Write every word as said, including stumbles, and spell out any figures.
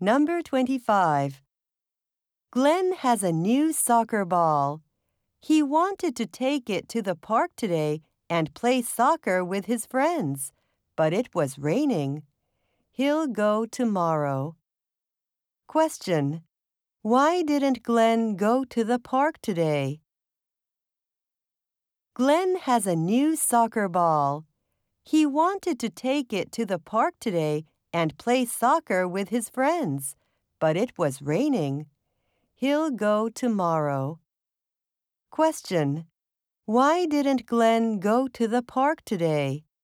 Number twenty-five. Glenn has a new soccer ball. He wanted to take it to the park today and play soccer with his friends, but it was raining. He'll go tomorrow. Question. Why didn't Glenn go to the park today? Glenn has a new soccer ball. He wanted to take it to the park today and play soccer with his friends, but it was raining. He'll go tomorrow. Question. Why didn't Glenn go to the park today?